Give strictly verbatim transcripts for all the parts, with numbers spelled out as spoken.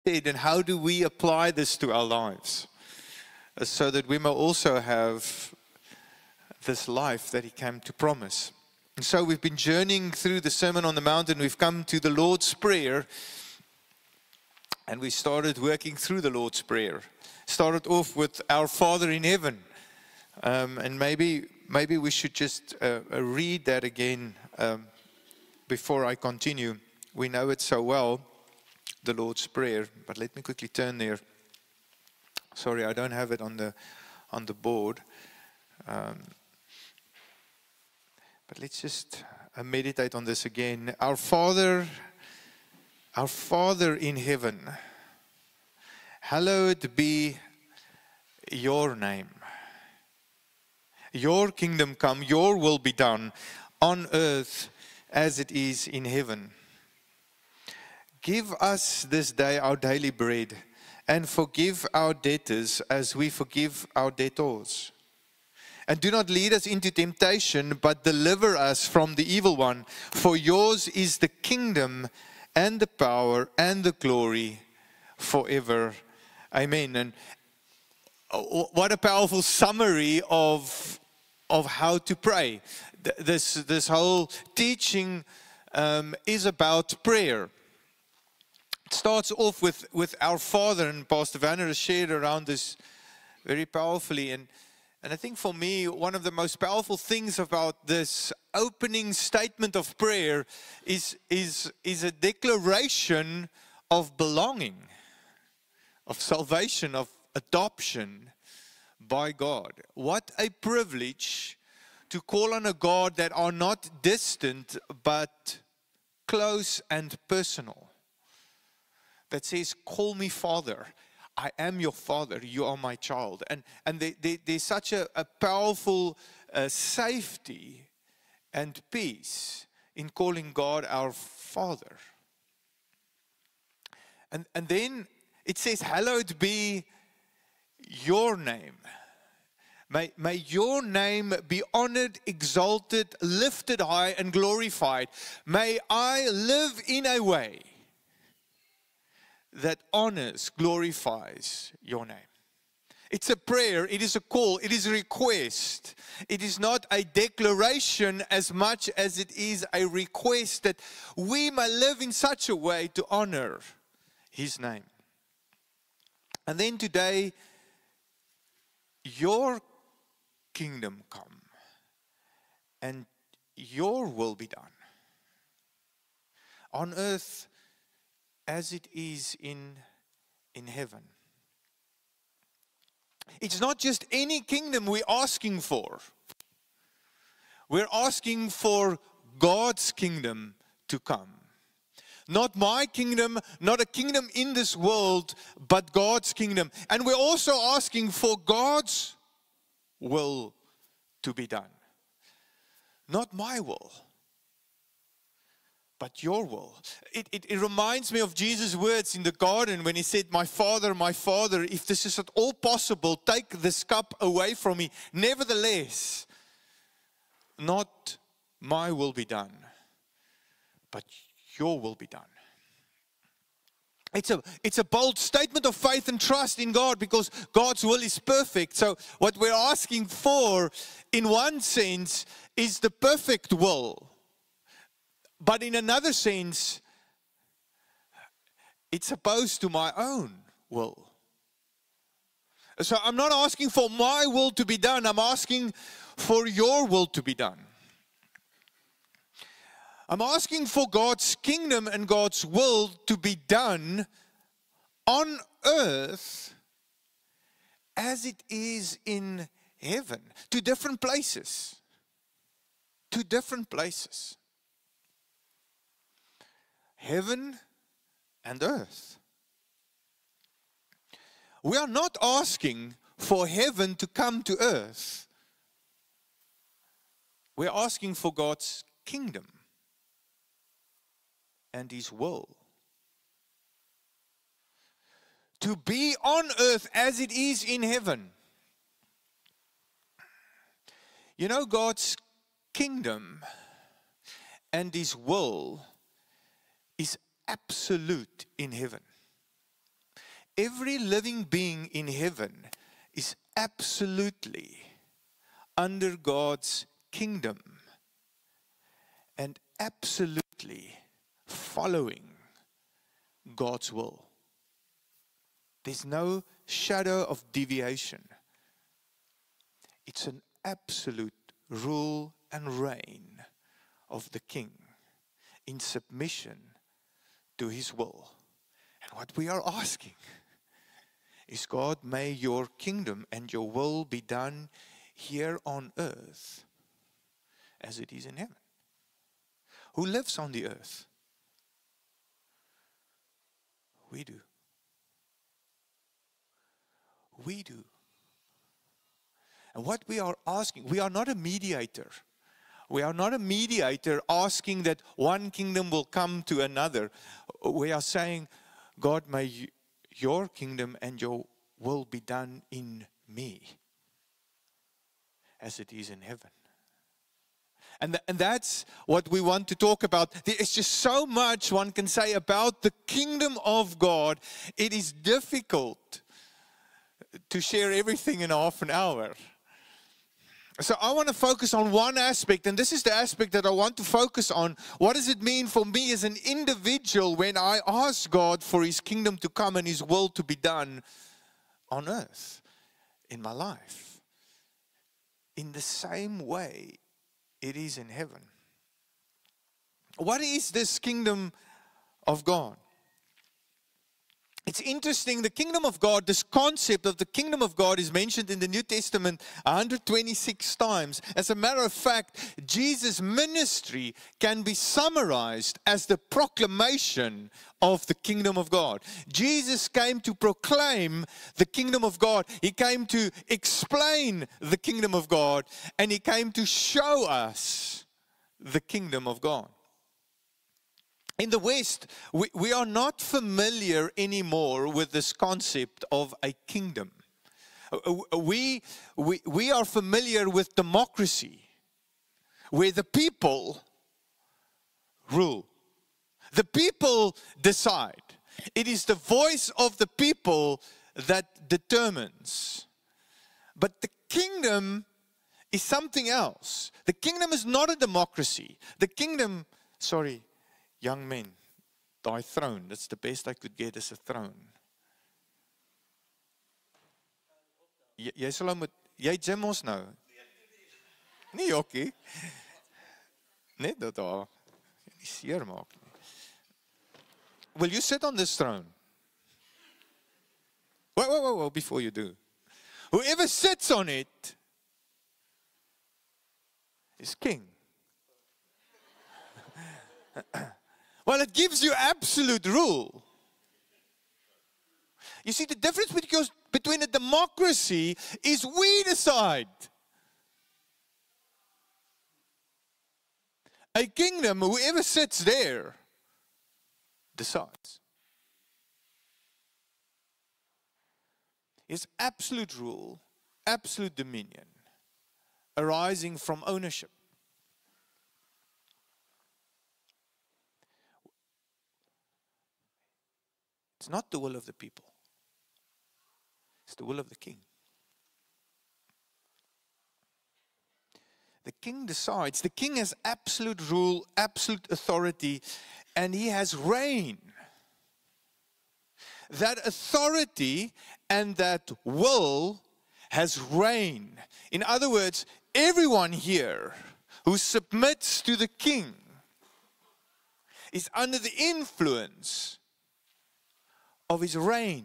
And how do we apply this to our lives uh, so that we may also have this life that He came to promise? And so we've been journeying through the Sermon on the Mount, and we've come to the Lord's Prayer, and we started working through the Lord's Prayer. Started off with Our Father in Heaven, um, and maybe maybe we should just uh, read that again um, before I continue. We know it so well, the Lord's Prayer, but let me quickly turn there. Sorry, I don't have it on the on the board. Um, but let's just uh, meditate on this again. Our Father, our Father in heaven, hallowed be your name. Your kingdom come, your will be done on earth as it is in heaven. Give us this day our daily bread, and forgive our debtors as we forgive our debtors. And do not lead us into temptation, but deliver us from the evil one. For yours is the kingdom and the power and the glory forever. Amen. And what a powerful summary of, of how to pray. This, this whole teaching um, is about prayer. It starts off with, with Our Father, and Pastor Werner has shared around this very powerfully. And, and I think for me, one of the most powerful things about this opening statement of prayer is, is, is a declaration of belonging, of salvation, of adoption by God. What a privilege to call on a God that are not distant, but close and personal. That says, call me Father. I am your Father. You are my child. And, and they, they, there's such a, a powerful uh, safety and peace in calling God our Father. And, and then it says, hallowed be your name. May, may your name be honored, exalted, lifted high, and glorified. May I live in a way that honors, glorifies your name. It's a prayer, it is a call, it is a request. It is not a declaration as much as it is a request that we may live in such a way to honor His name. And then today, your kingdom come and your will be done on earth as it is in, in heaven. It's not just any kingdom we're asking for. We're asking for God's kingdom to come. Not my kingdom, not a kingdom in this world, but God's kingdom. And we're also asking for God's will to be done. Not my will, but your will. It, it, it reminds me of Jesus' words in the garden when He said, my Father, my Father, if this is at all possible, take this cup away from me. Nevertheless, not my will be done, but your will be done. It's a, it's a bold statement of faith and trust in God because God's will is perfect. So what we're asking for, in one sense, is the perfect will. But in another sense, it's opposed to my own will. So I'm not asking for my will to be done. I'm asking for your will to be done. I'm asking for God's kingdom and God's will to be done on earth as it is in heaven. To different places. To different places. Heaven and earth. We are not asking for heaven to come to earth. We're asking for God's kingdom and His will to be on earth as it is in heaven. You know, God's kingdom and His will is absolute in heaven. every living being in heaven is absolutely under God's kingdom and absolutely following God's will. There's no shadow of deviation. It's an absolute rule and reign of the King in submission to His will. And what we are asking is, God, may your kingdom and your will be done here on earth as it is in heaven. Who lives on the earth? We do. We do. And what we are asking, we are not a mediator. We are not a mediator asking that one kingdom will come to another. We are saying, God, may you, your kingdom and your will be done in me as it is in heaven. And, th- and that's what we want to talk about. There is just so much one can say about the kingdom of God. It is difficult to share everything in half an hour. So I want to focus on one aspect, and this is the aspect that I want to focus on. What does it mean for me as an individual when I ask God for His kingdom to come and His will to be done on earth, in my life, in the same way it is in heaven? What is this kingdom of God? It's interesting, the kingdom of God, this concept of the kingdom of God is mentioned in the New Testament one hundred twenty-six times. As a matter of fact, Jesus' ministry can be summarized as the proclamation of the kingdom of God. Jesus came to proclaim the kingdom of God. He came to explain the kingdom of God, and He came to show us the kingdom of God. In the West, we, we are not familiar anymore with this concept of a kingdom. We, we, we are familiar with democracy, where the people rule. The people decide. It is the voice of the people that determines. But the kingdom is something else. The kingdom is not a democracy. The kingdom, sorry, young men, thy throne, that's the best I could get as a throne. Jy, jy sal hom met, jy gym ons nou. Nie jokkie. Net dat daar nie seer maak nie. Will you sit on this throne? Wait, wait, wait, wait, before you do. Whoever sits on it is king. Well, it gives you absolute rule. You see, the difference between a democracy is we decide. A kingdom, whoever sits there, decides. It's absolute rule, absolute dominion, arising from ownership. It's not the will of the people. It's the will of the king. The king decides. The king has absolute rule, absolute authority, and he has reign. That authority and that will has reign. In other words, everyone here who submits to the king is under the influence of his reign.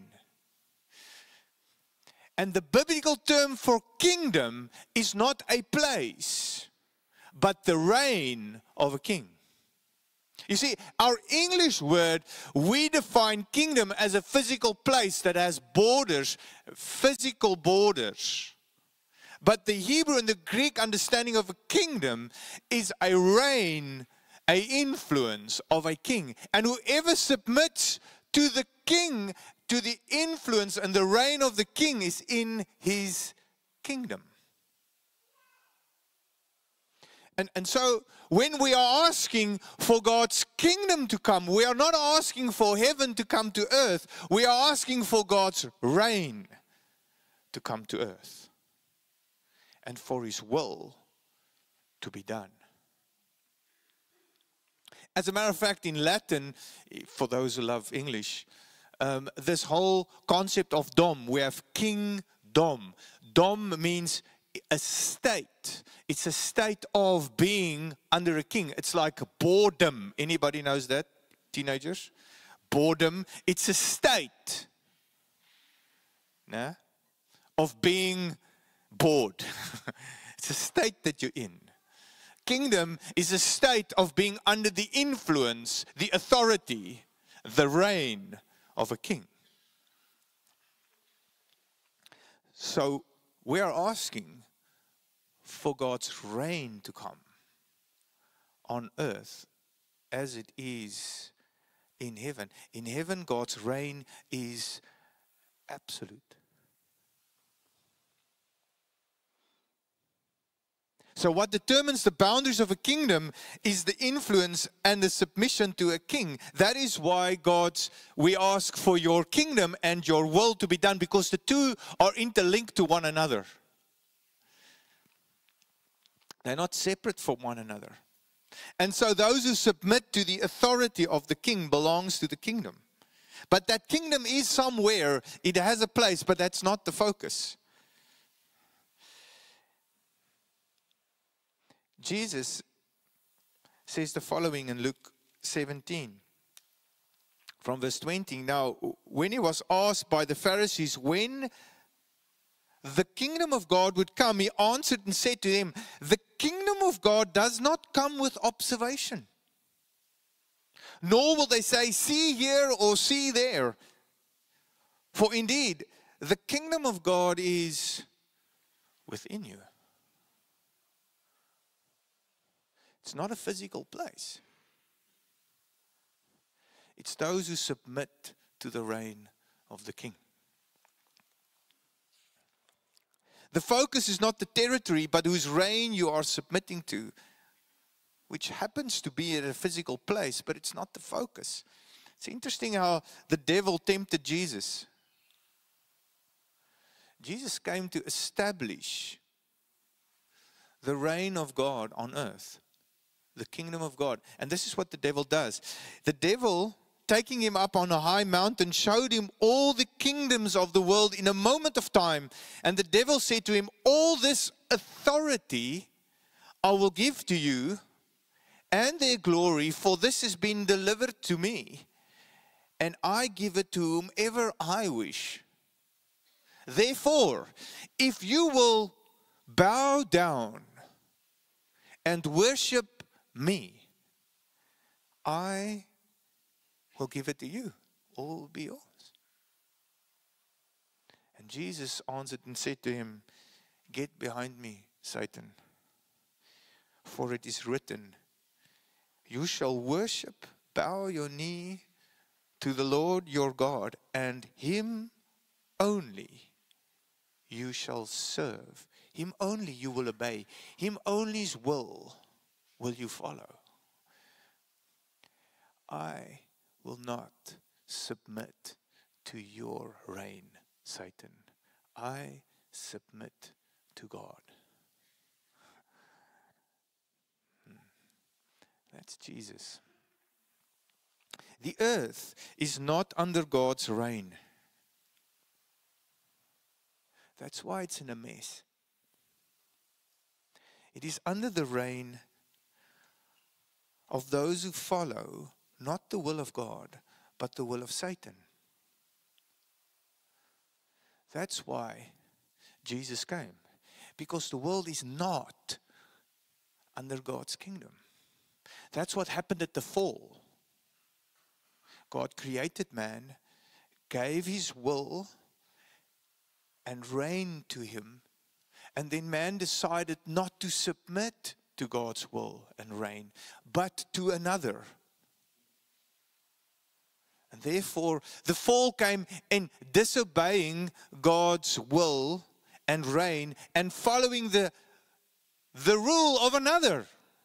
And the biblical term for kingdom is not a place, but the reign of a king. You see, our English word, we define kingdom as a physical place that has borders, physical borders. But the Hebrew and the Greek understanding of a kingdom is a reign, a influence of a king. And whoever submits to the king, to the influence and the reign of the king, is in his kingdom. And, and so when we are asking for God's kingdom to come, we are not asking for heaven to come to earth. We are asking for God's reign to come to earth and for His will to be done. As a matter of fact, in Latin, for those who love English, um, this whole concept of dom, we have kingdom. Dom means a state. It's a state of being under a king. It's like boredom. Anybody knows that? Teenagers? Boredom. It's a state, nah, of being bored. It's a state that you're in. Kingdom is a state of being under the influence, the authority, the reign of a king. So we are asking for God's reign to come on earth as it is in heaven. In heaven, God's reign is absolute. So what determines the boundaries of a kingdom is the influence and the submission to a king. That is why God's, we ask for your kingdom and your will to be done, because the two are interlinked to one another. They're not separate from one another. And so those who submit to the authority of the king belongs to the kingdom. But that kingdom is somewhere, it has a place, but that's not the focus. Jesus says the following in Luke seventeen, from verse twenty. Now, when he was asked by the Pharisees when the kingdom of God would come, he answered and said to them, the kingdom of God does not come with observation. Nor will they say, see here or see there. For indeed, the kingdom of God is within you. It's not a physical place. It's those who submit to the reign of the king. The focus is not the territory, but whose reign you are submitting to, which happens to be at a physical place, but it's not the focus. It's interesting how the devil tempted Jesus. Jesus came to establish the reign of God on earth, the kingdom of God. And this is what the devil does. The devil, taking him up on a high mountain, showed him all the kingdoms of the world in a moment of time. And the devil said to him, all this authority I will give to you and their glory, for this has been delivered to me, and I give it to whomever I wish. Therefore, if you will bow down and worship me, I will give it to you. All will be yours. And Jesus answered and said to him, get behind me, Satan. For it is written, you shall worship, bow your knee to the Lord your God, and him only you shall serve. Him only you will obey. Him only's will will you follow. I will not submit to your reign, Satan. I submit to God. That's Jesus. The earth is not under God's reign. That's why it's in a mess. It is under the reign of those who follow not the will of God, but the will of Satan. That's why Jesus came. Because the world is not under God's kingdom. That's what happened at the fall. God created man, gave his will and reigned to him, and then man decided not to submit to God's will and reign, but to another. And therefore, the fall came in disobeying God's will and reign and following the, the rule of another.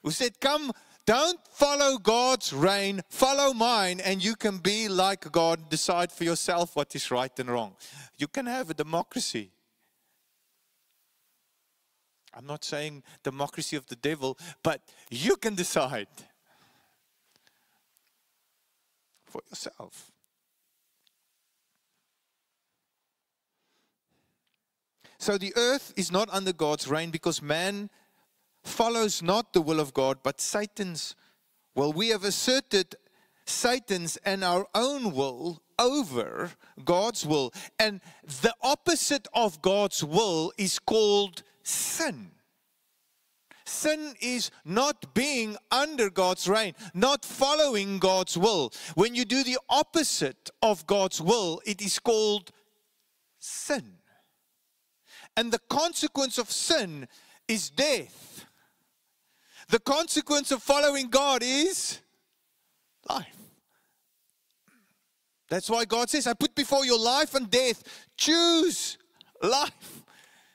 who said, come, don't follow God's reign, follow mine, and you can be like God, decide for yourself what is right and wrong. You can have a democracy. I'm not saying democracy of the devil, but you can decide for yourself. So the earth is not under God's reign because man follows not the will of God, but Satan's will. We have asserted Satan's and our own will over God's will. And the opposite of God's will is called sin. Sin is not being under God's reign, not following God's will. When you do the opposite of God's will, it is called sin. And the consequence of sin is death. The consequence of following God is life. That's why God says, I put before you life and death. Choose life.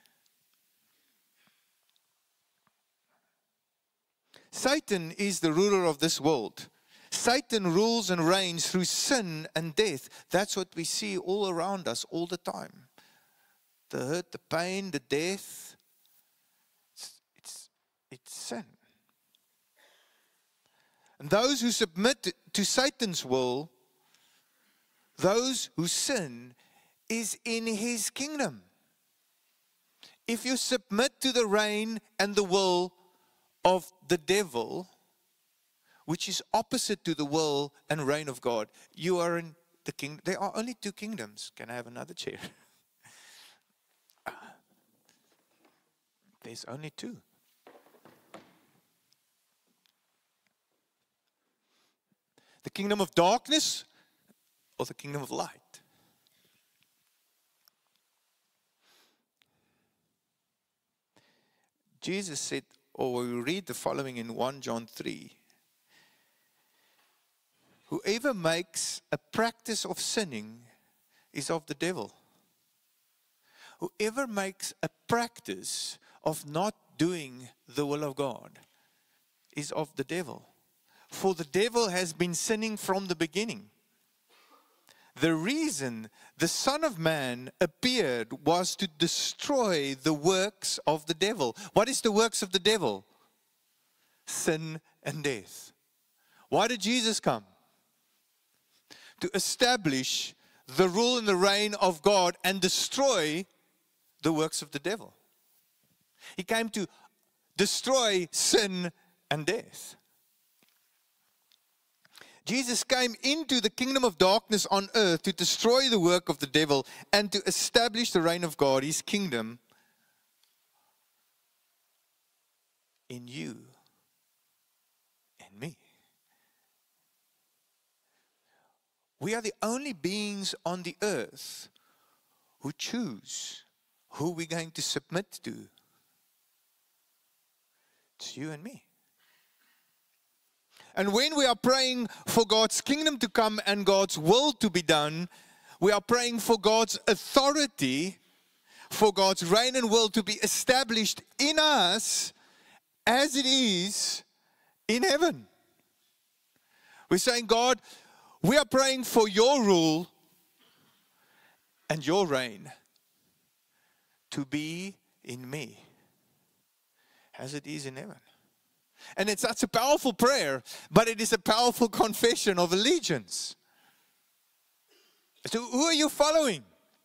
Satan is the ruler of this world. Satan rules and reigns through sin and death. That's what we see all around us all the time. The hurt, the pain, the death. It's, it's, it's sin. And those who submit to Satan's will, those who sin, is in his kingdom. If you submit to the reign and the will of the devil, which is opposite to the will and reign of God, you are in the kingdom. There are only two kingdoms. Can I have another chair? There's only two. The kingdom of darkness or the kingdom of light. Jesus said, or we read the following in First John three. Whoever makes a practice of sinning is of the devil. Whoever makes a practice of not doing the will of God is of the devil. For the devil has been sinning from the beginning. The reason the Son of Man appeared was to destroy the works of the devil. What is the works of the devil? Sin and death. Why did Jesus come? To establish the rule and the reign of God and destroy the works of the devil. He came to destroy sin and death. Jesus came into the kingdom of darkness on earth to destroy the work of the devil and to establish the reign of God, his kingdom, in you and me. We are the only beings on the earth who choose who we're going to submit to. It's you and me. And when we are praying for God's kingdom to come and God's will to be done, we are praying for God's authority, for God's reign and will to be established in us as it is in heaven. We're saying, God, we are praying for your rule and your reign to be in me as it is in heaven. And it's such a powerful prayer, but it is a powerful confession of allegiance. So who are you following?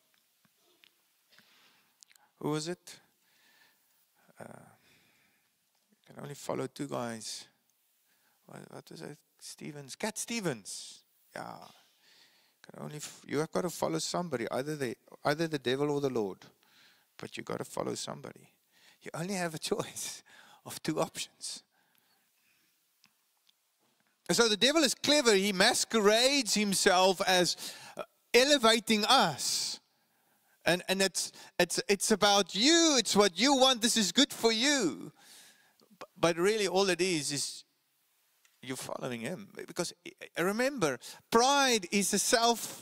Who is it? Uh, you can only follow two guys. What, what is it? Stevens. Cat Stevens. Yeah. Can only f- you have got to follow somebody, either the either the devil or the Lord. But you got to follow somebody. You only have a choice of two options. So the devil is clever. He masquerades himself as elevating us. And, and it's, it's, it's about you. It's what you want. This is good for you. But really all it is is you're following him. Because remember, pride is a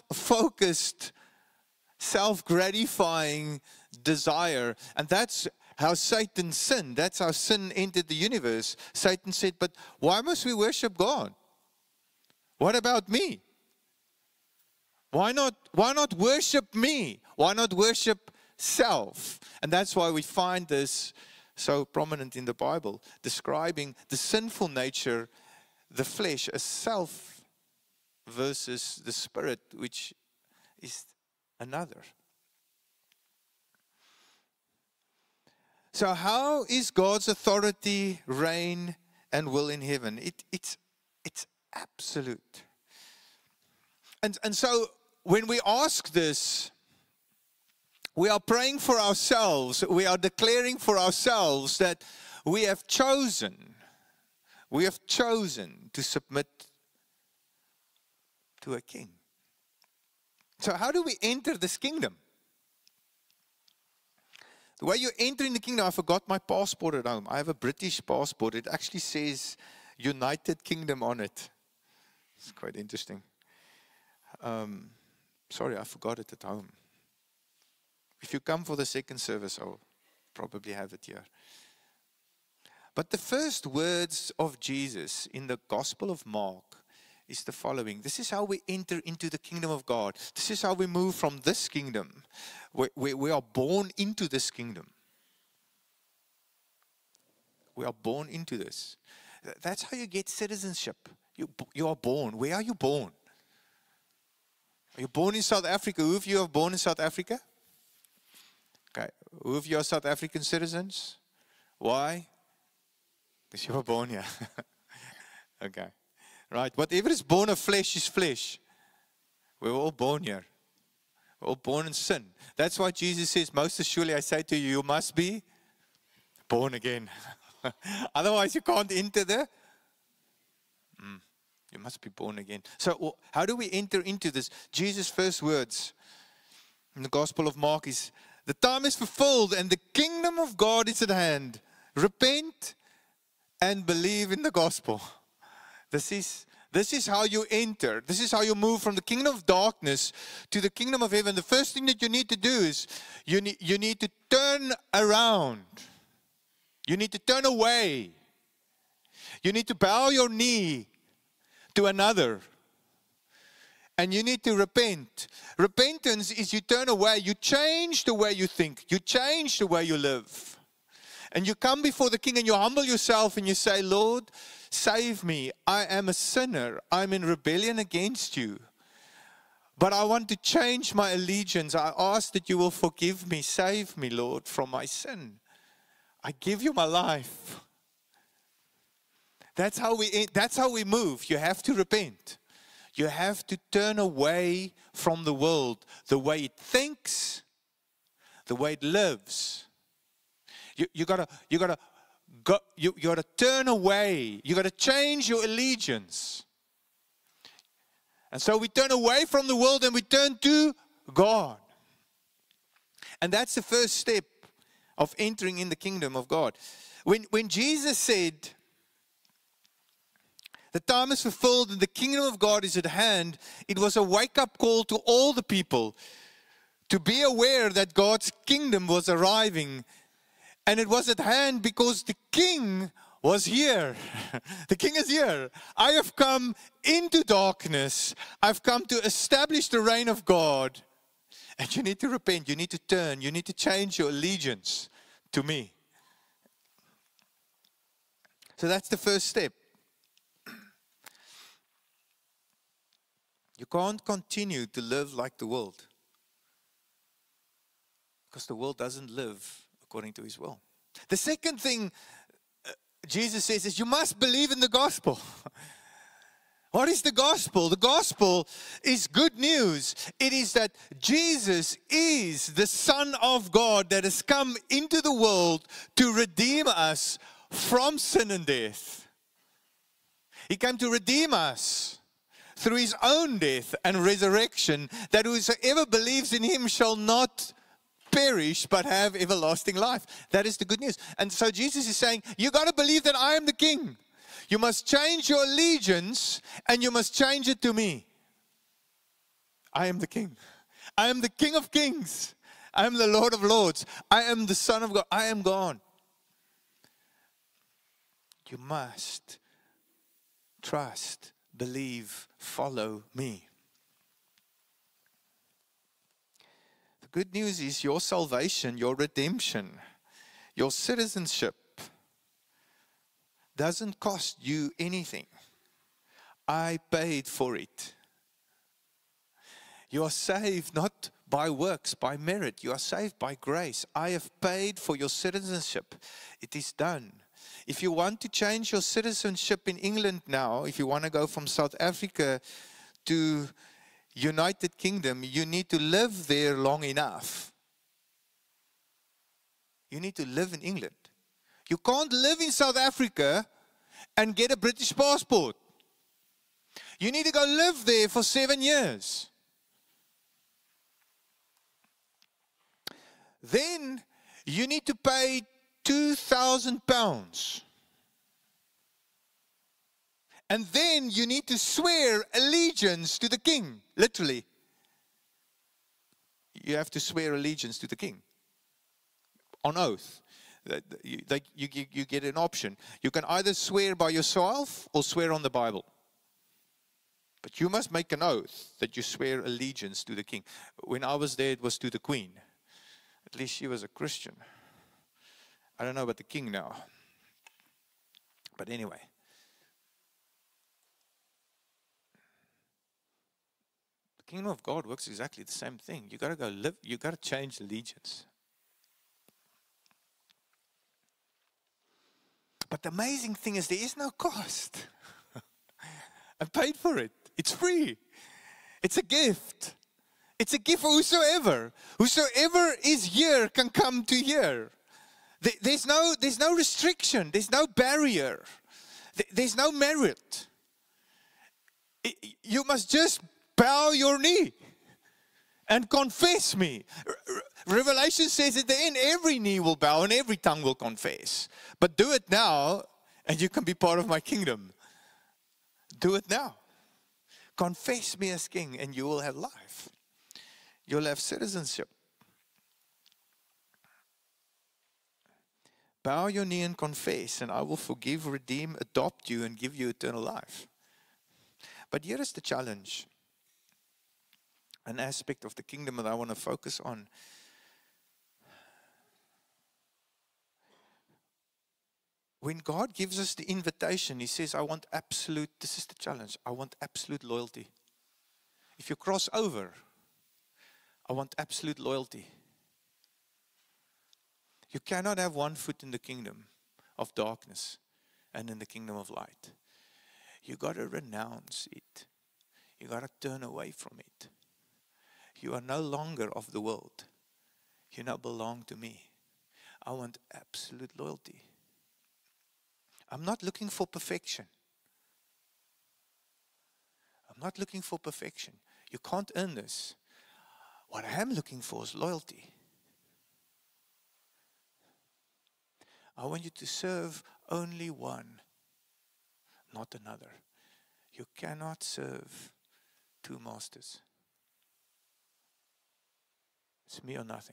self-focused, self-gratifying desire. And that's how Satan sinned. That's how sin entered the universe. Satan said, but why must we worship God? What about me? Why not, why not worship me? Why not worship self? And that's why we find this so prominent in the Bible, describing the sinful nature, the flesh, as self versus the spirit, which is another. So how is God's authority, reign, and will in heaven? It, it's, it's absolute. And, and so when we ask this, we are praying for ourselves. We are declaring for ourselves that we have chosen, we have chosen to submit to a king. So how do we enter this kingdom? The way you enter in the kingdom, I forgot my passport at home. I have a British passport. It actually says United Kingdom on it. It's quite interesting. Um, sorry, I forgot it at home. If you come for the second service, I'll probably have it here. But the first words of Jesus in the Gospel of Mark is the following. This is how we enter into the kingdom of God. This is how we move from this kingdom. We, we, we are born into this kingdom. We are born into this. That's how you get citizenship. You, you are born. Where are you born? Are you born in South Africa? Who of you are born in South Africa? Okay. Who of you are South African citizens? Why? Because you were born here. Okay. Right. Whatever is born of flesh is flesh. We're all born here. We're all born in sin. That's why Jesus says, most assuredly I say to you, you must be born again. Otherwise you can't enter the... Mm, you must be born again. So how do we enter into this? Jesus' first words in the Gospel of Mark is, the time is fulfilled and the kingdom of God is at hand. Repent and believe in the gospel. This is, this is how you enter. This is how you move from the kingdom of darkness to the kingdom of heaven. The first thing that you need to do is you need, you need to turn around. You need to turn away. You need to bow your knee to another. And you need to repent. Repentance is you turn away. You change the way you think. You change the way you live. And you come before the king and you humble yourself and you say, Lord, save me. I am a sinner. I'm in rebellion against you. But I want to change my allegiance. I ask that you will forgive me. Save me, Lord, from my sin. I give you my life. That's how we, that's how we move. You have to repent. You have to turn away from the world, the way it thinks, the way it lives. You, you gotta, you gotta, go, you, you gotta turn away. You gotta change your allegiance. And so we turn away from the world and we turn to God. And that's the first step of entering in the kingdom of God. When, when Jesus said, the time is fulfilled and the kingdom of God is at hand, it was a wake-up call to all the people to be aware that God's kingdom was arriving. And it was at hand because the king was here. The king is here. I have come into darkness. I've come to establish the reign of God. And you need to repent. You need to turn. You need to change your allegiance to me. So that's the first step. You can't continue to live like the world. Because the world doesn't live according to his will. The second thing uh, Jesus says is you must believe in the gospel. What is the gospel? The gospel is good news. It is that Jesus is the Son of God that has come into the world to redeem us from sin and death. He came to redeem us through his own death and resurrection, that whosoever believes in him shall not perish but have everlasting life. That is the good news. And so Jesus is saying, you got to believe that I am the king. You must change your allegiance and you must change it to me. I am the king. I am the King of kings I am the Lord of Lords. I am the Son of God. I am gone. You must trust, believe, follow me. The good news is your salvation, your redemption, your citizenship doesn't cost you anything. I paid for it. You are saved not by works, by merit. You are saved by grace. I have paid for your citizenship. It is done. If you want to change your citizenship in England now, if you want to go from South Africa to United Kingdom, you need to live there long enough. You need to live in England. You can't live in South Africa and get a British passport. You need to go live there for seven years. Then you need to pay two thousand pounds. And then you need to swear allegiance to the king. Literally. You have to swear allegiance to the king. On oath. You, you, you get an option. You can either swear by yourself or swear on the Bible. But you must make an oath that you swear allegiance to the king. When I was there, it was to the queen. At least she was a Christian. I don't know about the king now. But anyway. The kingdom of God works exactly the same thing. You got to go live. You got to change allegiance. But the amazing thing is there is no cost. I paid for it. It's free. It's a gift. It's a gift for whosoever. Whosoever is here can come to here. There's no, there's no restriction. There's no barrier. There's no merit. You must just bow your knee and confess me. Revelation says at the end, every knee will bow and every tongue will confess. But do it now and you can be part of my kingdom. Do it now. Confess me as king and you will have life. You'll have citizenship. Bow your knee and confess, and I will forgive, redeem, adopt you, and give you eternal life. But here is the challenge. An aspect of the kingdom that I want to focus on. When God gives us the invitation, He says, I want absolute, this is the challenge, I want absolute loyalty. If you cross over, I want absolute loyalty. You cannot have one foot in the kingdom of darkness and in the kingdom of light. You got to renounce it. You got to turn away from it. You are no longer of the world. You now belong to me. I want absolute loyalty. I'm not looking for perfection. I'm not looking for perfection. You can't earn this. What I am looking for is loyalty. I want you to serve only one, not another. You cannot serve two masters. It's me or nothing.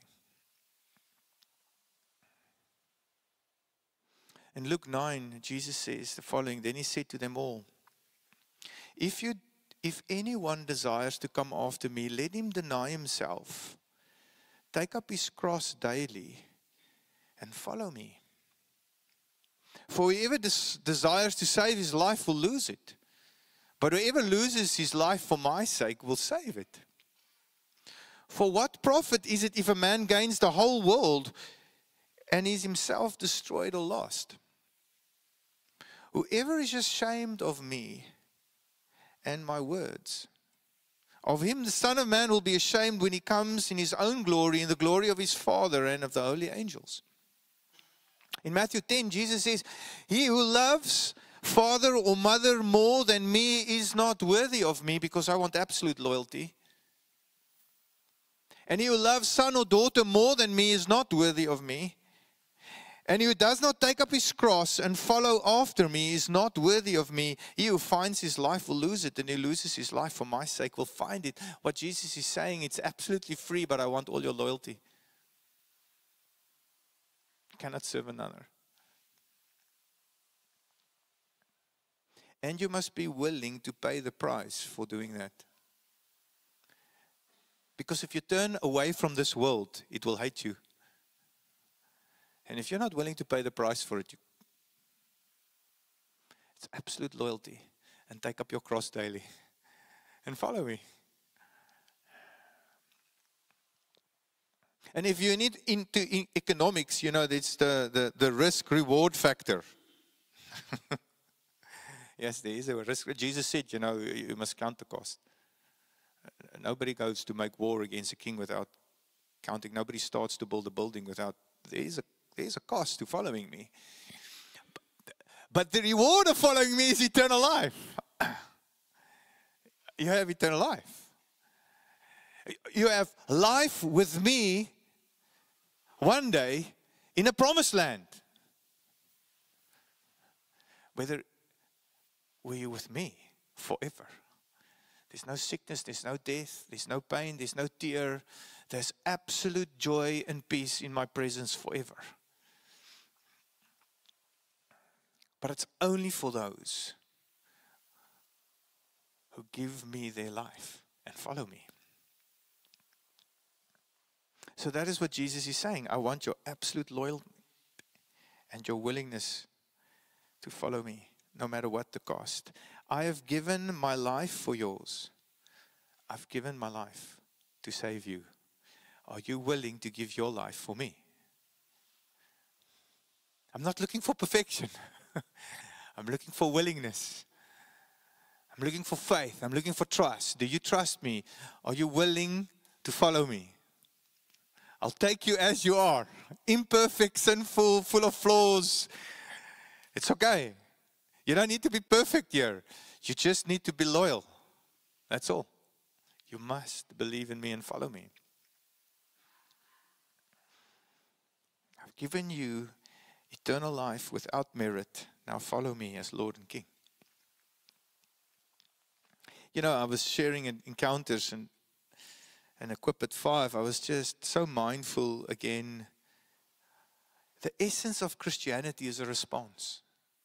In Luke nine, Jesus says the following, then He said to them all, If you, if anyone desires to come after me, let him deny himself, take up his cross daily, and follow me. For whoever des- desires to save his life will lose it. But whoever loses his life for my sake will save it. For what profit is it if a man gains the whole world and is himself destroyed or lost? Whoever is ashamed of me and my words, of him the Son of Man will be ashamed when he comes in his own glory, in the glory of his Father and of the holy angels. In Matthew ten, Jesus says, he who loves father or mother more than me is not worthy of me, because I want absolute loyalty. And he who loves son or daughter more than me is not worthy of me. And he who does not take up his cross and follow after me is not worthy of me. He who finds his life will lose it, and he who loses his life for my sake will find it. What Jesus is saying, it's absolutely free, but I want all your loyalty. You cannot serve another. And you must be willing to pay the price for doing that. Because if you turn away from this world, it will hate you. And if you're not willing to pay the price for it, you, it's absolute loyalty. And take up your cross daily. And follow me. And if you need into economics, you know, it's the, the, the risk-reward factor. Yes, there is a risk. Jesus said, you know, you must count the cost. Nobody goes to make war against a king without counting. Nobody starts to build a building without, there is a, there is a cost to following me. But the reward of following me is eternal life. You have eternal life. You have life with me one day in a promised land. Whether were you with me forever? There's no sickness, there's no death, there's no pain, there's no tear. There's absolute joy and peace in my presence forever. But it's only for those who give me their life and follow me. So that is what Jesus is saying. I want your absolute loyalty and your willingness to follow me, no matter what the cost. I have given my life for yours. I've given my life to save you. Are you willing to give your life for me? I'm not looking for perfection. I'm looking for willingness. I'm looking for faith. I'm looking for trust. Do you trust me? Are you willing to follow me? I'll take you as you are. Imperfect, sinful, full of flaws. It's okay. You don't need to be perfect here. You just need to be loyal. That's all. You must believe in me and follow me. I've given you eternal life without merit. Now follow me as Lord and King. You know, I was sharing in encounters and, and Equip at five. I was just so mindful again. The essence of Christianity is a response.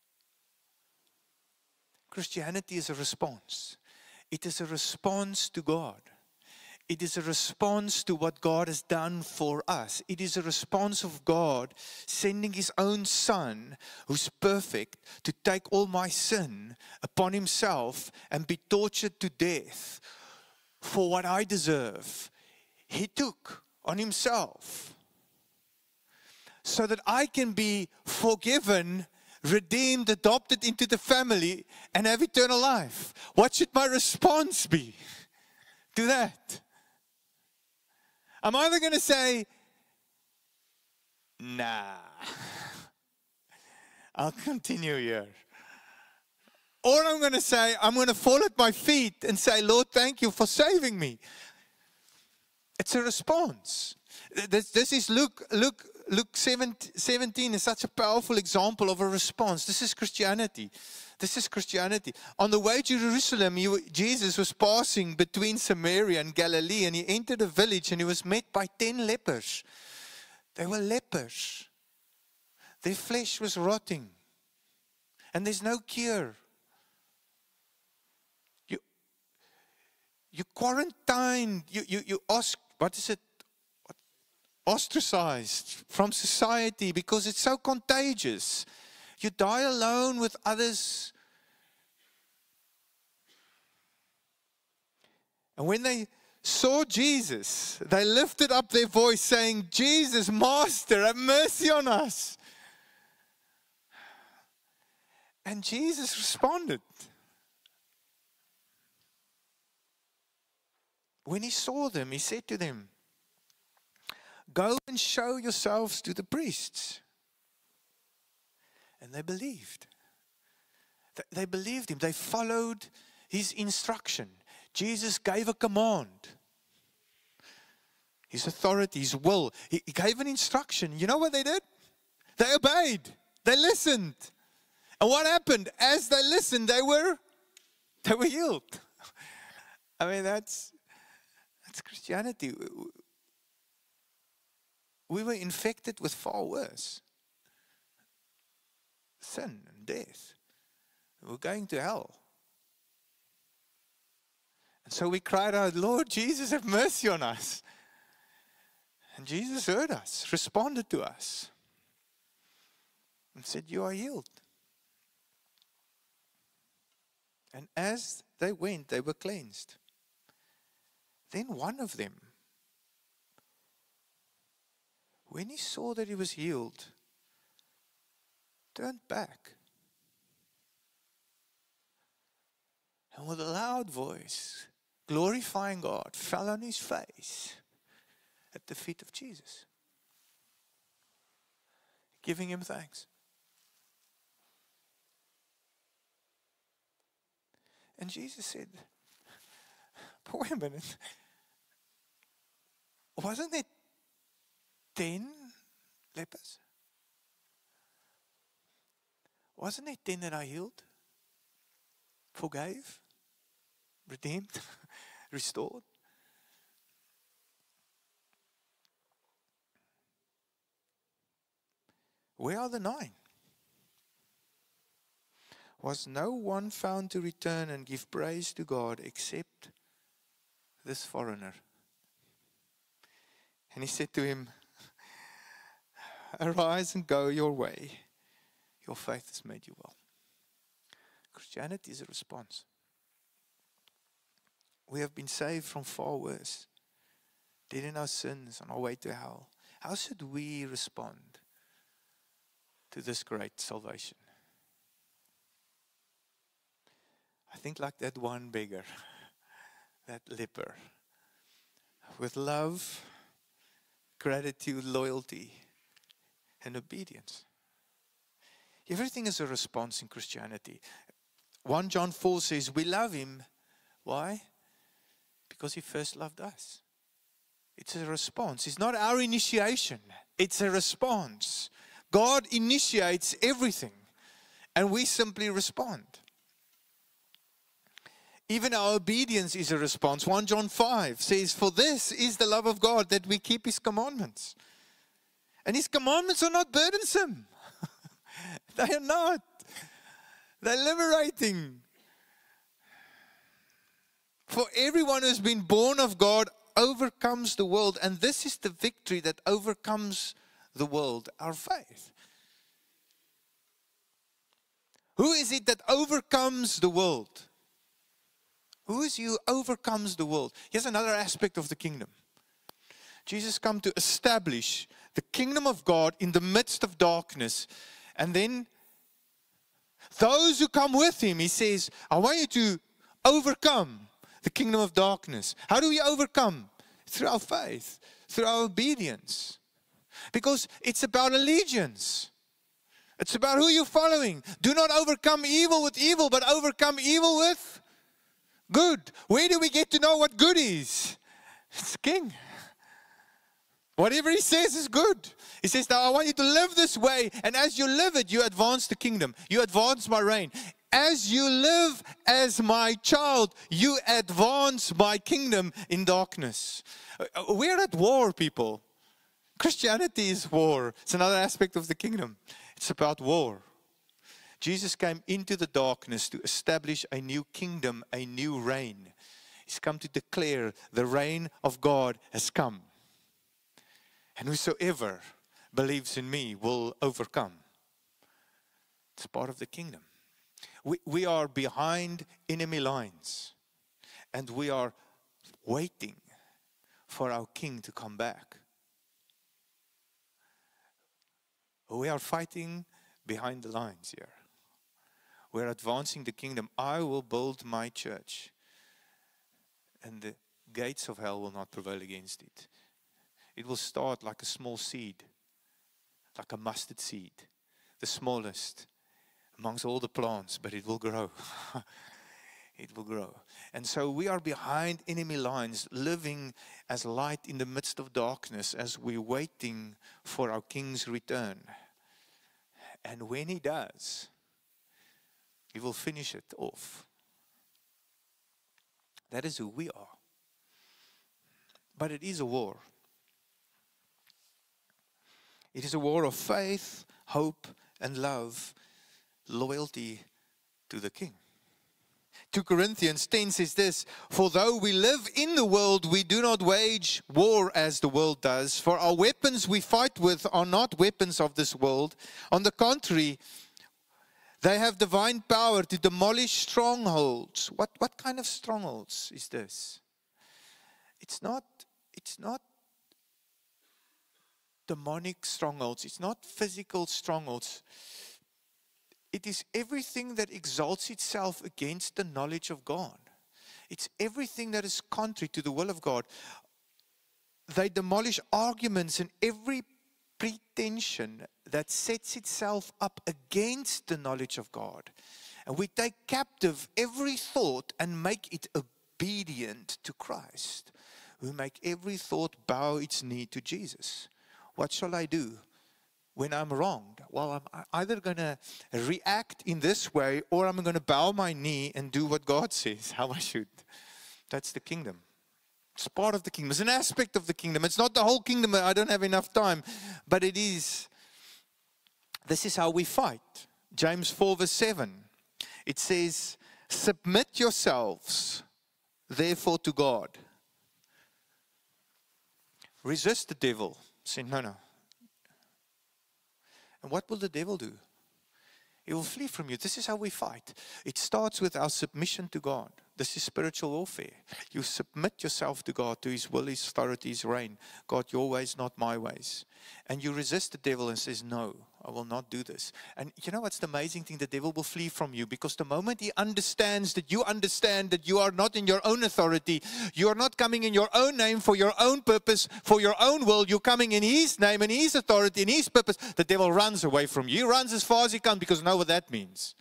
Christianity is a response. It is a response to God. It is a response to what God has done for us. It is a response of God sending His own Son, who's perfect, to take all my sin upon Himself and be tortured to death for what I deserve. He took on Himself so that I can be forgiven, redeemed, adopted into the family, and have eternal life. What should my response be to that? I'm either going to say, nah, I'll continue here. Or I'm going to say, I'm going to fall at my feet and say, Lord, thank you for saving me. It's a response. This, this is Luke, Luke, Luke seventeen is such a powerful example of a response. This is Christianity. This is Christianity. On the way to Jerusalem, he, Jesus was passing between Samaria and Galilee, and he entered a village and he was met by ten lepers. They were lepers. Their flesh was rotting. And there's no cure. You, you quarantined, you, you, you ask, what is it? Ostracized from society because it's so contagious. You die alone with others. And when they saw Jesus, they lifted up their voice saying, Jesus, Master, have mercy on us. And Jesus responded. When He saw them, He said to them, go and show yourselves to the priests. And they believed. They believed Him. They followed His instruction. Jesus gave a command. His authority, His will. He gave an instruction. You know what they did? They obeyed. They listened. And what happened? As they listened, they were, they were healed. I mean, that's, that's Christianity. We were infected with far worse. sin and death. We were going to hell. And so we cried out, Lord Jesus, have mercy on us. And Jesus heard us, responded to us, and said, you are healed. And as they went, they were cleansed. Then one of them, when he saw that he was healed, turned back. And with a loud voice, glorifying God, fell on his face at the feet of Jesus, giving him thanks. And Jesus said, but wait a minute, wasn't it ten lepers? Wasn't it ten that I healed, forgave, redeemed, restored? Where are the nine? Was no one found to return and give praise to God except this foreigner? And he said to him, arise and go your way. Your faith has made you well. Christianity is a response. We have been saved from far worse, dead in our sins, on our way to hell. How should we respond to this great salvation? I think like that one beggar, that leper, with love, gratitude, loyalty, and obedience. Everything is a response in Christianity. First John four says, we love him. Why? Because he first loved us. It's a response. It's not our initiation. It's a response. God initiates everything, and we simply respond. Even our obedience is a response. First John five says, for this is the love of God, that we keep his commandments. And his commandments are not burdensome. They are not. They're liberating. For everyone who has been born of God overcomes the world. And this is the victory that overcomes the world, our faith. Who is it that overcomes the world? Who is he who overcomes the world? Here's another aspect of the kingdom. Jesus come to establish the kingdom of God in the midst of darkness. And then those who come with him, he says, I want you to overcome the kingdom of darkness. How do we overcome? Through our faith, through our obedience. Because it's about allegiance. It's about who you're following. Do not overcome evil with evil, but overcome evil with good. Where do we get to know what good is? It's King. Whatever he says is good. He says, now I want you to live this way. And as you live it, you advance the kingdom. You advance my reign. As you live as my child, you advance my kingdom in darkness. We're at war, people. Christianity is war. It's another aspect of the kingdom. It's about war. Jesus came into the darkness to establish a new kingdom, a new reign. He's come to declare the reign of God has come. And whosoever believes in me will overcome. It's part of the kingdom. We, we are behind enemy lines. And we are waiting for our king to come back. We are fighting behind the lines here. We're advancing the kingdom. I will build my church, and the gates of hell will not prevail against it. It will start like a small seed, like a mustard seed, the smallest amongst all the plants, but it will grow. It will grow. And so we are behind enemy lines, living as light in the midst of darkness as we're waiting for our King's return. And when he does, he will finish it off. That is who we are. But it is a war. It is a war of faith, hope, and love loyalty to the King. two Corinthians ten says this, for though we live in the world, we do not wage war as the world does. For our weapons we fight with are not weapons of this world. On the contrary, they have divine power to demolish strongholds. What, what kind of strongholds is this? It's not, it's not demonic strongholds. It's not physical strongholds. It is everything that exalts itself against the knowledge of God. It's everything that is contrary to the will of God. They demolish arguments and every pretension that sets itself up against the knowledge of God. And we take captive every thought and make it obedient to Christ. We make every thought bow its knee to Jesus. What shall I do when I'm wronged? Well, I'm either going to react in this way or I'm going to bow my knee and do what God says how I should. That's the kingdom. It's part of the kingdom. It's an aspect of the kingdom. It's not the whole kingdom. I don't have enough time. But it is. This is how we fight. James four verse seven. It says, submit yourselves therefore to God. Resist the devil. Say, no, no. And what will the devil do? He will flee from you. This is how we fight. It starts with our submission to God. This is spiritual warfare. You submit yourself to God, to His will, His authority, His reign. God, your ways, not my ways. And you resist the devil and says, no, I will not do this. And you know what's the amazing thing? The devil will flee from you because the moment he understands that you understand that you are not in your own authority, you are not coming in your own name for your own purpose, for your own will, you're coming in His name and His authority and His purpose, the devil runs away from you. He runs as far as he can because you know what that means.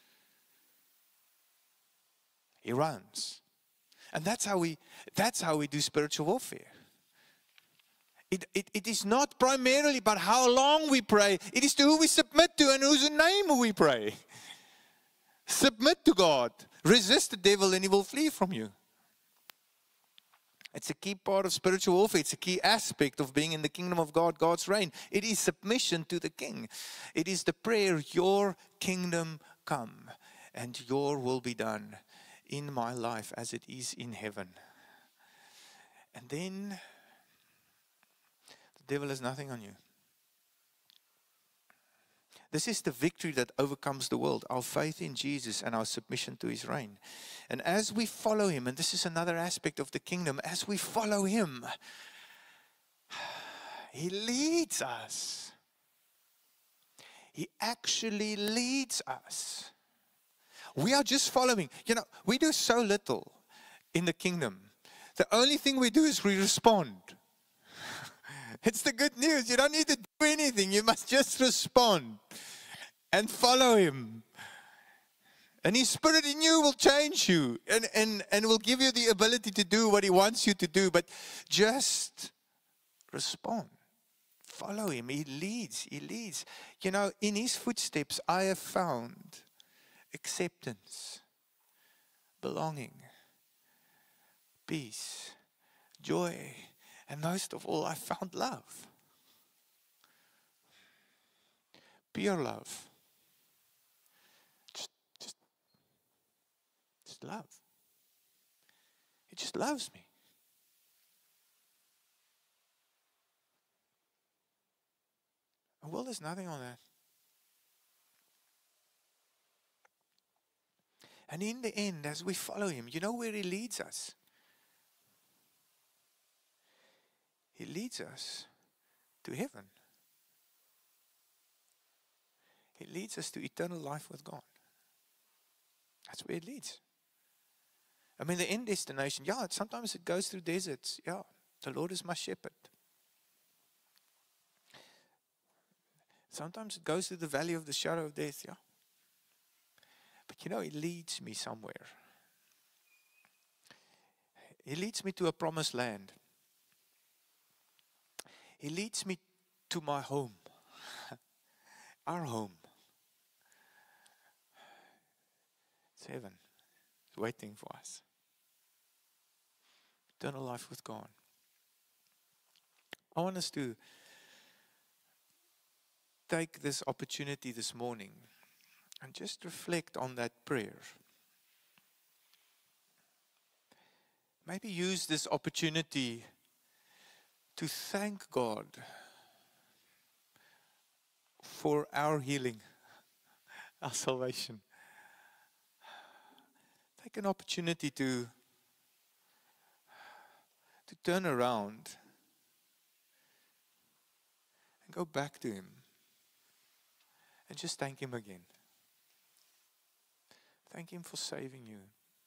He runs. And that's how we that's how we do spiritual warfare. It, it, it is not primarily about how long we pray. It is to who we submit to and whose name we pray. Submit to God. Resist the devil and he will flee from you. It's a key part of spiritual warfare. It's a key aspect of being in the kingdom of God, God's reign. It is submission to the King. It is the prayer, your kingdom come and your will be done in my life as it is in heaven. And then the devil has nothing on you. This is the victory that overcomes the world, our faith in Jesus and our submission to His reign. And as we follow Him, and this is another aspect of the kingdom, as we follow Him, He leads us. He actually leads us. We are just following. You know, we do so little in the kingdom. The only thing we do is we respond. It's the good news. You don't need to do anything. You must just respond and follow Him. And His Spirit in you will change you and, and, and will give you the ability to do what He wants you to do. But just respond. Follow Him. He leads. He leads. You know, in His footsteps, I have found acceptance, belonging, peace, joy, and most of all, I found love. Pure love. Just, just, just love. He just loves me. Well, there's nothing on that. And in the end, as we follow Him, you know where He leads us? He leads us to heaven. He leads us to eternal life with God. That's where it leads. I mean, the end destination, yeah, sometimes it goes through deserts. Yeah, the Lord is my shepherd. Sometimes it goes through the valley of the shadow of death, yeah. But you know, He leads me somewhere. He leads me to a promised land. He leads me to my home. Our home. It's heaven. It's waiting for us. Eternal life with God. I want us to take this opportunity this morning And just reflect on that prayer. Maybe use this opportunity to thank God for our healing, our salvation. Take an opportunity to, to turn around and go back to Him and just thank Him again. Thank Him for saving you.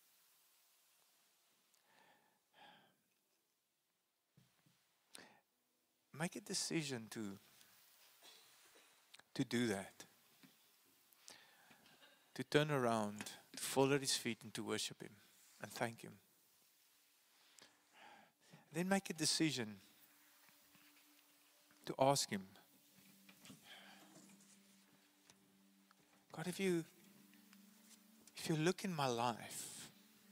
Make a decision to, to do that. To turn around, to fall at His feet and to worship Him and thank Him. Then make a decision to ask Him, God, if you, if you look in my life,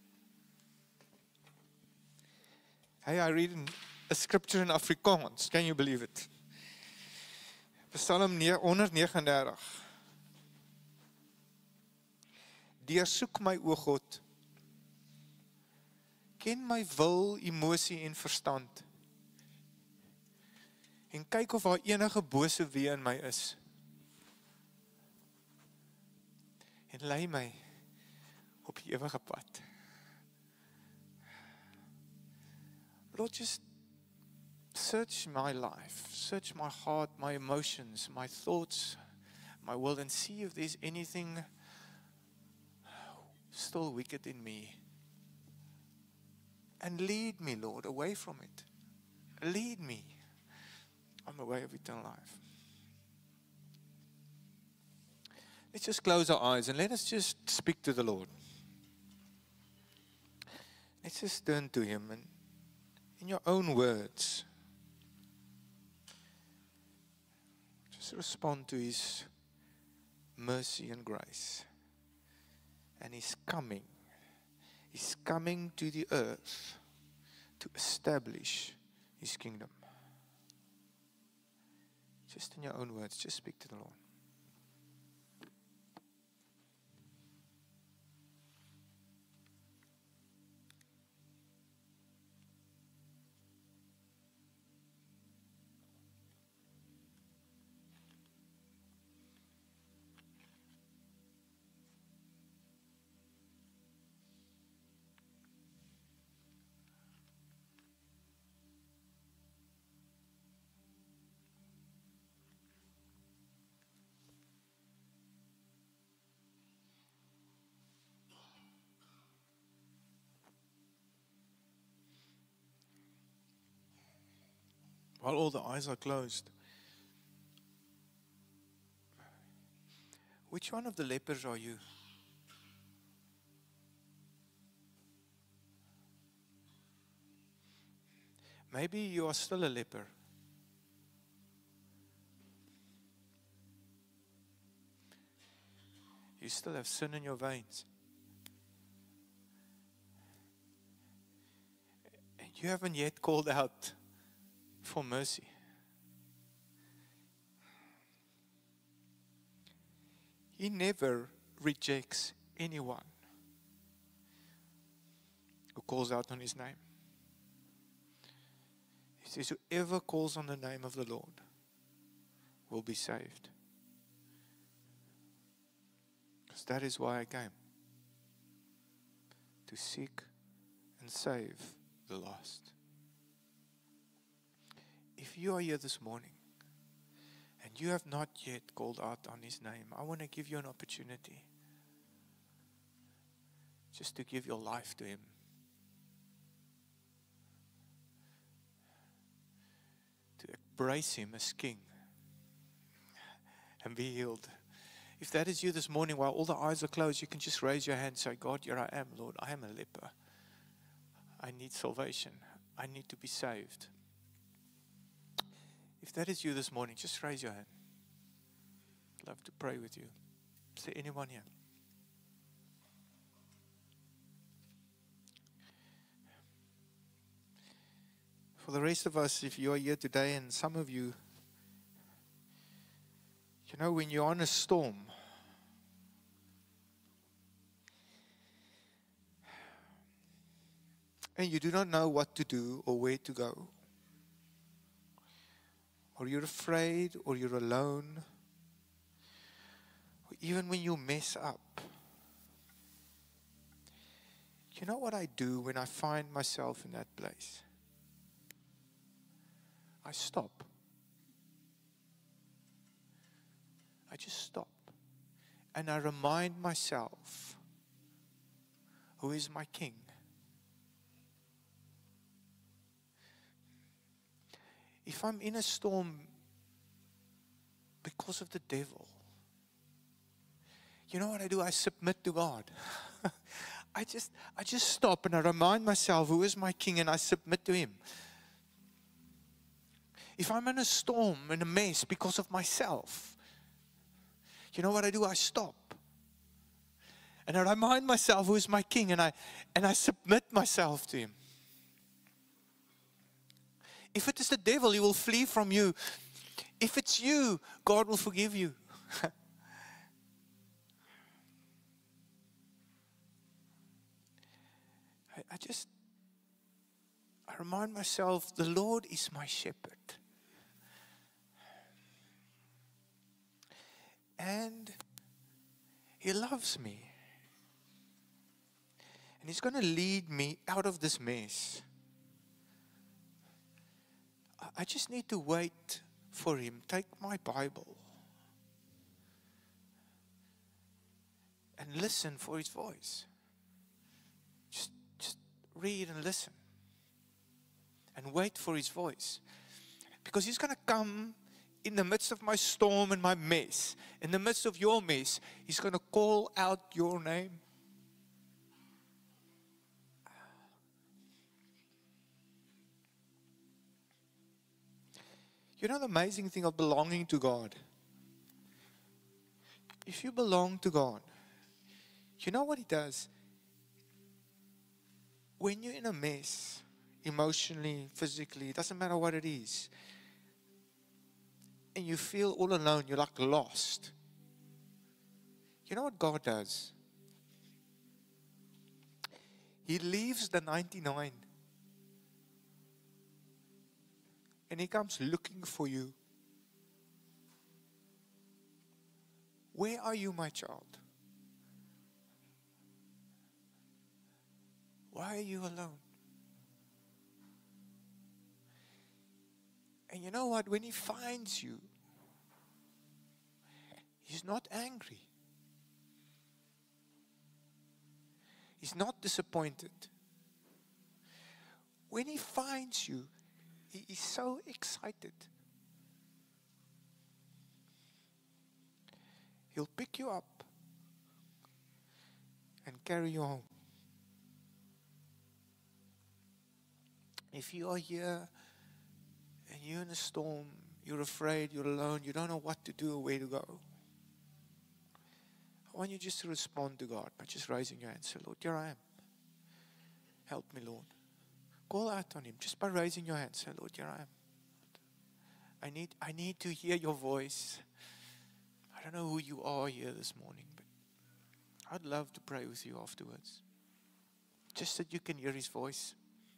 hey, I read in a scripture in Afrikaans, can you believe it? Psalm one thirty-nine. Deursoek my, o God. Ken my wil, emosie en verstand. En kyk of daar enige bose wee in my is. En lei my op die ewige pad. Lord, just search my life, search my heart, my emotions, my thoughts, my will, and see if there's anything still wicked in me. And lead me, Lord, away from it. Lead me on the way of eternal life. Let's just close our eyes and let us just speak to the Lord. Let's just turn to Him and in your own words, just respond to His mercy and grace. And He's coming. He's coming to the earth to establish His kingdom. Just in your own words, just speak to the Lord. While all the eyes are closed, which one of the lepers are you? Maybe you are still a leper. You still have sin in your veins. And you haven't yet called out for mercy. He never rejects anyone who calls out on His name. He says, whoever calls on the name of the Lord will be saved. Because that is why I came. To seek and save the lost. If you are here this morning and you have not yet called out on His name, I want to give you an opportunity just to give your life to Him. To embrace Him as King and be healed. If that is you this morning, while all the eyes are closed, you can just raise your hand and say, God, here I am, Lord. I am a leper. I need salvation. I need to be saved. If that is you this morning, just raise your hand. I'd love to pray with you. Is there anyone here? For the rest of us, if you are here today, and some of you, you know, when you're on a storm, and you do not know what to do or where to go, or you're afraid, or you're alone, or even when you mess up, you know what I do when I find myself in that place? I stop. I just stop. And I remind myself who is my King. If I'm in a storm because of the devil, you know what I do? I submit to God. I just I just stop and I remind myself who is my King, and I submit to Him. If I'm in a storm, in a mess because of myself, you know what I do? I stop. And I remind myself who is my King, and I and I submit myself to Him. If it is the devil, he will flee from you. If it's you, God will forgive you. I, I just, I remind myself, the Lord is my shepherd. And He loves me. And He's going to lead me out of this mess. I just need to wait for Him. Take my Bible and listen for His voice. Just, just read and listen. And wait for His voice. Because He's going to come in the midst of my storm and my mess. In the midst of your mess, He's going to call out your name. You know the amazing thing of belonging to God? If you belong to God, you know what He does? When you're in a mess, emotionally, physically, it doesn't matter what it is, and you feel all alone, you're like lost. You know what God does? He leaves the ninety-nine. And He comes looking for you. Where are you, my child? Why are you alone? And you know what? When He finds you, He's not angry. He's not disappointed. When He finds you, He is so excited. He'll pick you up and carry you home. If you are here and you're in a storm, you're afraid, you're alone, you don't know what to do or where to go, I want you just to respond to God by just raising your hand. Say, Lord, here I am. Help me, Lord. Call out on Him just by raising your hand. Say, Lord, here I am. I need, I need to hear your voice. I don't know who you are here this morning, but I'd love to pray with you afterwards. Just that you can hear His voice.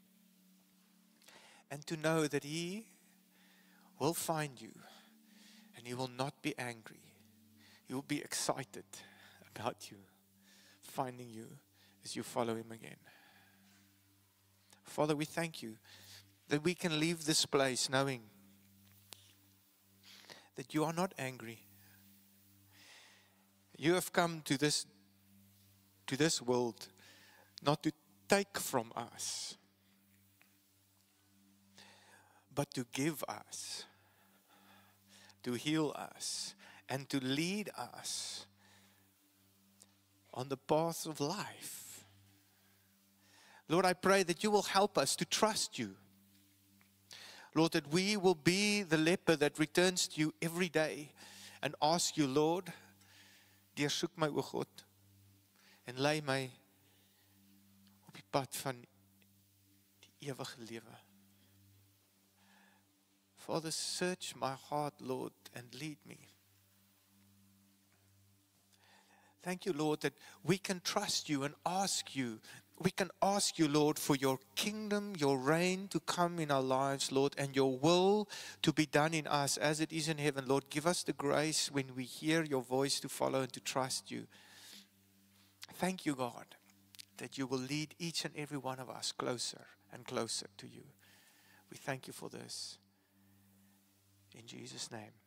And to know that He will find you and He will not be angry. He will be excited about you, finding you as you follow Him again. Father, we thank You that we can leave this place knowing that You are not angry. You have come to this, to this world not to take from us, but to give us, to heal us, and to lead us on the path of life. Lord, I pray that You will help us to trust You. Lord, that we will be the leper that returns to You every day and ask You, Lord, deursoek my, o God, en lei my op die pad van die ewige lewe. Father, search my heart, Lord, and lead me. Thank You, Lord, that we can trust You and ask You we can ask you, Lord, for your kingdom, your reign to come in our lives, Lord, and your will to be done in us as it is in heaven. Lord, give us the grace when we hear your voice to follow and to trust you. Thank you, God, that you will lead each and every one of us closer and closer to you. We thank you for this. In Jesus' name.